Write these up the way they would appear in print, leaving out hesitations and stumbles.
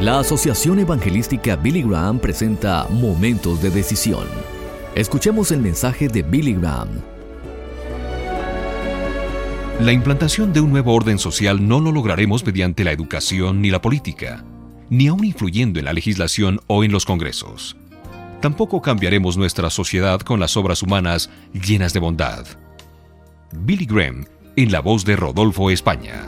La Asociación Evangelística Billy Graham presenta Momentos de Decisión. Escuchemos el mensaje de Billy Graham. La implantación de un nuevo orden social no lo lograremos mediante la educación ni la política, ni aun influyendo en la legislación o en los congresos. Tampoco cambiaremos nuestra sociedad con las obras humanas llenas de bondad. Billy Graham, en la voz de Rodolfo España.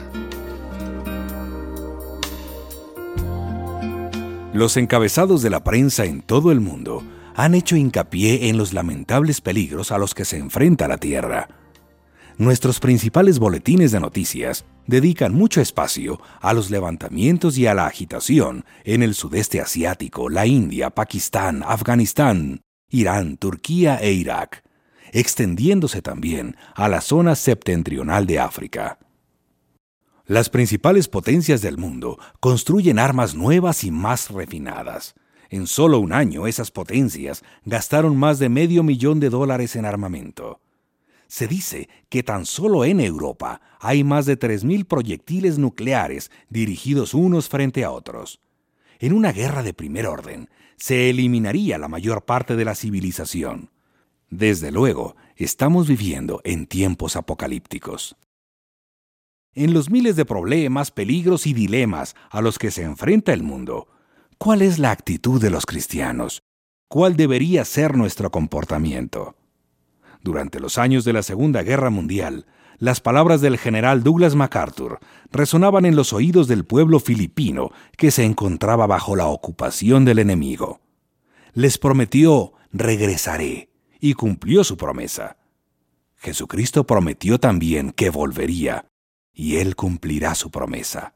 Los encabezados de la prensa en todo el mundo han hecho hincapié en los lamentables peligros a los que se enfrenta la Tierra. Nuestros principales boletines de noticias dedican mucho espacio a los levantamientos y a la agitación en el sudeste asiático, la India, Pakistán, Afganistán, Irán, Turquía e Irak, extendiéndose también a la zona septentrional de África. Las principales potencias del mundo construyen armas nuevas y más refinadas. En solo un año, esas potencias gastaron más de $500,000 en armamento. Se dice que tan solo en Europa hay más de 3.000 proyectiles nucleares dirigidos unos frente a otros. En una guerra de primer orden, se eliminaría la mayor parte de la civilización. Desde luego, estamos viviendo en tiempos apocalípticos. En los miles de problemas, peligros y dilemas a los que se enfrenta el mundo, ¿cuál es la actitud de los cristianos? ¿Cuál debería ser nuestro comportamiento? Durante los años de la Segunda Guerra Mundial, las palabras del general Douglas MacArthur resonaban en los oídos del pueblo filipino que se encontraba bajo la ocupación del enemigo. Les prometió: regresaré, y cumplió su promesa. Jesucristo prometió también que volvería, y Él cumplirá su promesa.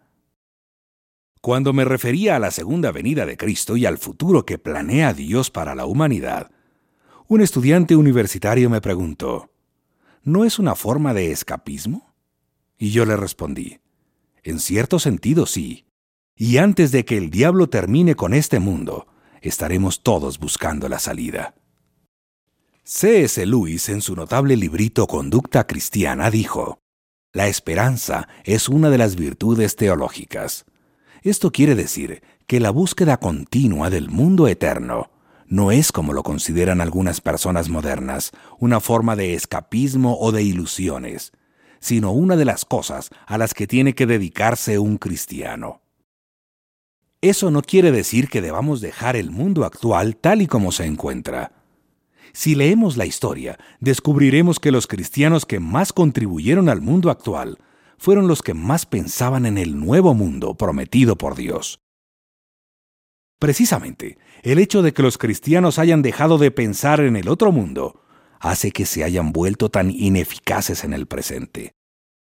Cuando me refería a la segunda venida de Cristo y al futuro que planea Dios para la humanidad, un estudiante universitario me preguntó: ¿no es una forma de escapismo? Y yo le respondí: en cierto sentido sí, y antes de que el diablo termine con este mundo, estaremos todos buscando la salida. C.S. Lewis, en su notable librito Conducta Cristiana, dijo: la esperanza es una de las virtudes teológicas. Esto quiere decir que la búsqueda continua del mundo eterno no es, como lo consideran algunas personas modernas, una forma de escapismo o de ilusiones, sino una de las cosas a las que tiene que dedicarse un cristiano. Eso no quiere decir que debamos dejar el mundo actual tal y como se encuentra. Si leemos la historia, descubriremos que los cristianos que más contribuyeron al mundo actual fueron los que más pensaban en el nuevo mundo prometido por Dios. Precisamente, el hecho de que los cristianos hayan dejado de pensar en el otro mundo hace que se hayan vuelto tan ineficaces en el presente.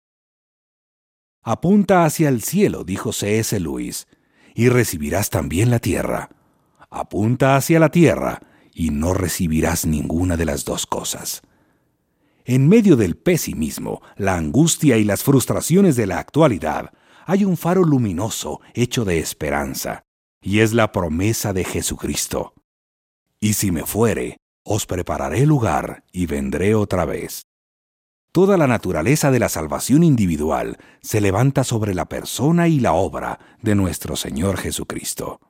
Apunta hacia el cielo, dijo C.S. Lewis, y recibirás también la tierra. Apunta hacia la tierra y no recibirás ninguna de las dos cosas. En medio del pesimismo, la angustia y las frustraciones de la actualidad, hay un faro luminoso hecho de esperanza, y es la promesa de Jesucristo. Y si me fuere, os prepararé lugar y vendré otra vez. Toda la naturaleza de la salvación individual se levanta sobre la persona y la obra de nuestro Señor Jesucristo.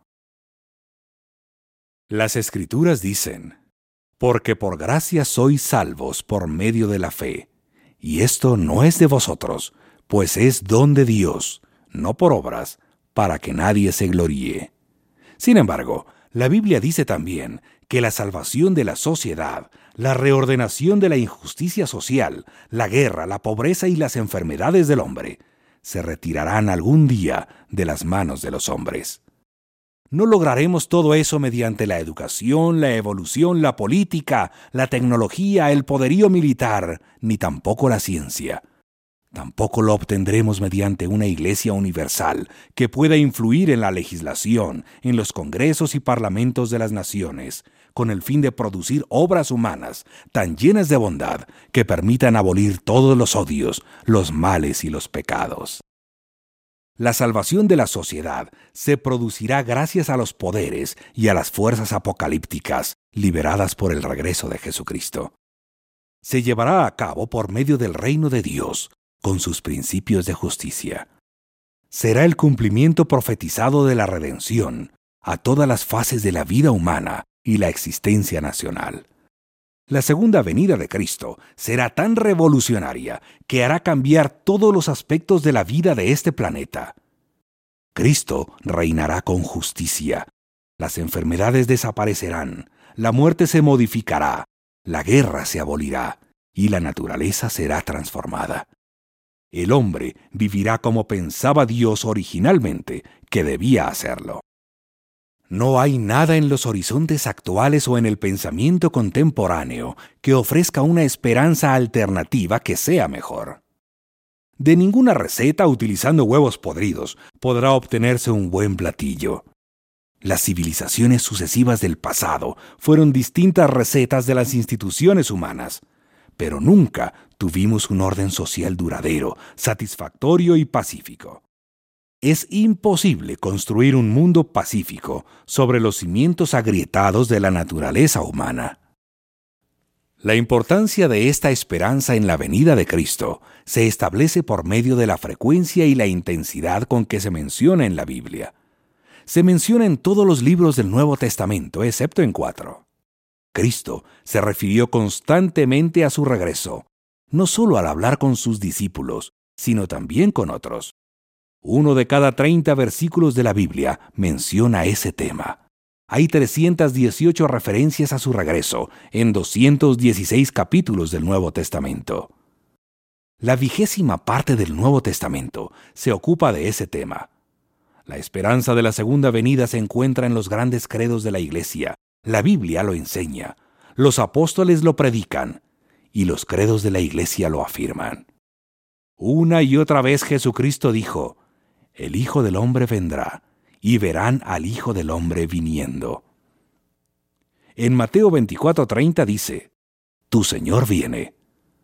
Las Escrituras dicen: porque por gracia sois salvos por medio de la fe, y esto no es de vosotros, pues es don de Dios, no por obras, para que nadie se gloríe. Sin embargo, la Biblia dice también que la salvación de la sociedad, la reordenación de la injusticia social, la guerra, la pobreza y las enfermedades del hombre se retirarán algún día de las manos de los hombres. No lograremos todo eso mediante la educación, la evolución, la política, la tecnología, el poderío militar, ni tampoco la ciencia. Tampoco lo obtendremos mediante una iglesia universal que pueda influir en la legislación, en los congresos y parlamentos de las naciones, con el fin de producir obras humanas tan llenas de bondad que permitan abolir todos los odios, los males y los pecados. La salvación de la sociedad se producirá gracias a los poderes y a las fuerzas apocalípticas liberadas por el regreso de Jesucristo. Se llevará a cabo por medio del reino de Dios, con sus principios de justicia. será el cumplimiento profetizado de la redención a todas las fases de la vida humana y la existencia nacional. La segunda venida de Cristo será tan revolucionaria que hará cambiar todos los aspectos de la vida de este planeta. Cristo reinará con justicia. Las enfermedades desaparecerán, la muerte se modificará, la guerra se abolirá y la naturaleza será transformada. El hombre vivirá como pensaba Dios originalmente que debía hacerlo. No hay nada en los horizontes actuales o en el pensamiento contemporáneo que ofrezca una esperanza alternativa que sea mejor. De ninguna receta utilizando huevos podridos podrá obtenerse un buen platillo. Las civilizaciones sucesivas del pasado fueron distintas recetas de las instituciones humanas, pero nunca tuvimos un orden social duradero, satisfactorio y pacífico. Es imposible construir un mundo pacífico sobre los cimientos agrietados de la naturaleza humana. La importancia de esta esperanza en la venida de Cristo se establece por medio de la frecuencia y la intensidad con que se menciona en la Biblia. Se menciona en todos los libros del Nuevo Testamento, excepto en 4. Cristo se refirió constantemente a su regreso, no solo al hablar con sus discípulos, sino también con otros. 1 de cada 30 versículos de la Biblia menciona ese tema. Hay 318 referencias a su regreso en 216 capítulos del Nuevo Testamento. La 20ª parte del Nuevo Testamento se ocupa de ese tema. La esperanza de la segunda venida se encuentra en los grandes credos de la Iglesia. La Biblia lo enseña, los apóstoles lo predican y los credos de la Iglesia lo afirman. Una y otra vez Jesucristo dijo: el Hijo del Hombre vendrá, y verán al Hijo del Hombre viniendo. En Mateo 24:30 dice: tu Señor viene.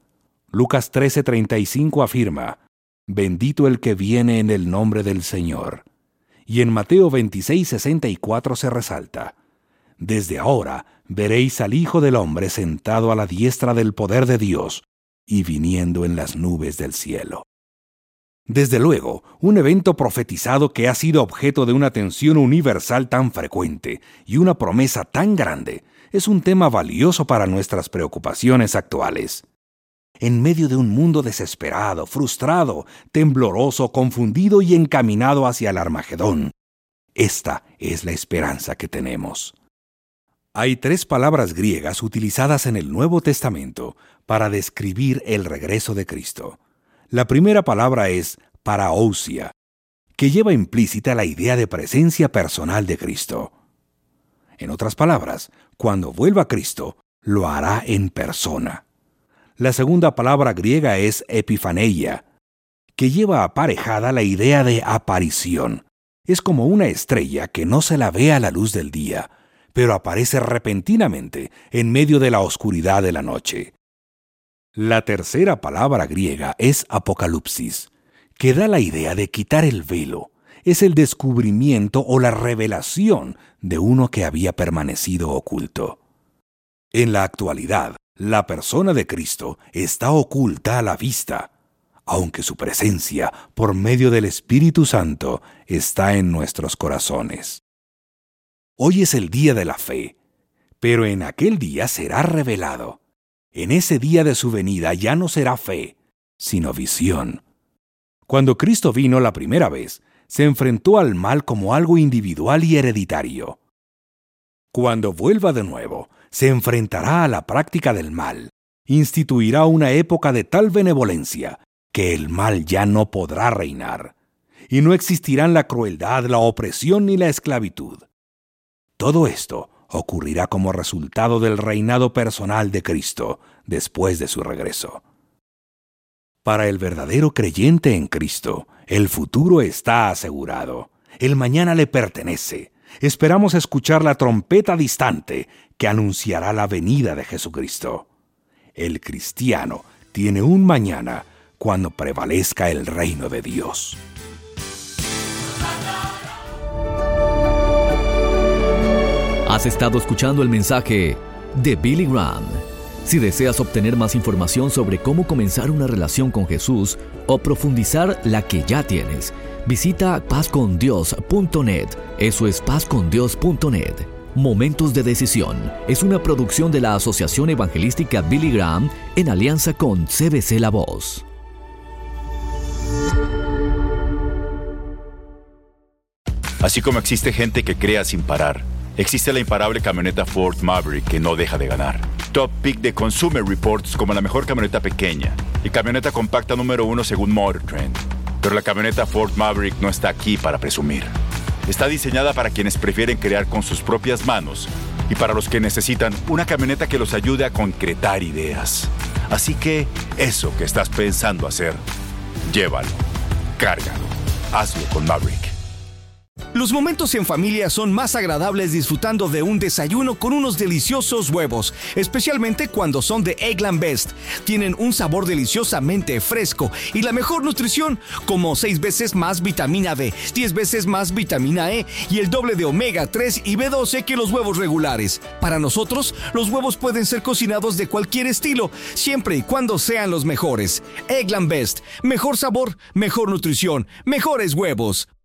Lucas 13:35 afirma: bendito el que viene en el nombre del Señor. Y en Mateo 26:64 se resalta: desde ahora veréis al Hijo del Hombre sentado a la diestra del poder de Dios y viniendo en las nubes del cielo. Desde luego, un evento profetizado que ha sido objeto de una atención universal tan frecuente y una promesa tan grande es un tema valioso para nuestras preocupaciones actuales. En medio de un mundo desesperado, frustrado, tembloroso, confundido y encaminado hacia el Armagedón, esta es la esperanza que tenemos. Hay 3 palabras griegas utilizadas en el Nuevo Testamento para describir el regreso de Cristo. La primera palabra es parousia, que lleva implícita la idea de presencia personal de Cristo. En otras palabras, cuando vuelva Cristo, lo hará en persona. La segunda palabra griega es epifaneia, que lleva aparejada la idea de aparición. Es como una estrella que no se la ve a la luz del día, pero aparece repentinamente en medio de la oscuridad de la noche. La tercera palabra griega es apocalipsis, que da la idea de quitar el velo. Es el descubrimiento o la revelación de uno que había permanecido oculto. En la actualidad, la persona de Cristo está oculta a la vista, aunque su presencia, por medio del Espíritu Santo, está en nuestros corazones. Hoy es el día de la fe, pero en aquel día será revelado. En ese día de su venida ya no será fe, sino visión. Cuando Cristo vino la primera vez, se enfrentó al mal como algo individual y hereditario. Cuando vuelva de nuevo, se enfrentará a la práctica del mal, instituirá una época de tal benevolencia que el mal ya no podrá reinar, y no existirán la crueldad, la opresión ni la esclavitud. Todo esto ocurrirá como resultado del reinado personal de Cristo después de su regreso. Para el verdadero creyente en Cristo, el futuro está asegurado. El mañana le pertenece. Esperamos escuchar la trompeta distante que anunciará la venida de Jesucristo. El cristiano tiene un mañana cuando prevalezca el reino de Dios. Has estado escuchando el mensaje de Billy Graham. Si deseas obtener más información sobre cómo comenzar una relación con Jesús o profundizar la que ya tienes, Visita pazcondios.net. Eso es pazcondios.net. Momentos de Decisión es una producción de la Asociación Evangelística Billy Graham en alianza con CBC La Voz. Así como existe gente que crea sin parar, existe la imparable camioneta Ford Maverick que no deja de ganar. Top pick de Consumer Reports como la mejor camioneta pequeña y camioneta compacta número 1 según Motor Trend. Pero la camioneta Ford Maverick no está aquí para presumir. Está diseñada para quienes prefieren crear con sus propias manos y para los que necesitan una camioneta que los ayude a concretar ideas. Así que eso que estás pensando hacer, llévalo, cárgalo, hazlo con Maverick. Los momentos en familia son más agradables disfrutando de un desayuno con unos deliciosos huevos, especialmente cuando son de Eggland Best. Tienen un sabor deliciosamente fresco y la mejor nutrición, como 6 veces más vitamina B, 10 veces más vitamina E y el doble de omega 3 y B12 que los huevos regulares. Para nosotros, los huevos pueden ser cocinados de cualquier estilo, siempre y cuando sean los mejores. Eggland Best, mejor sabor, mejor nutrición, mejores huevos.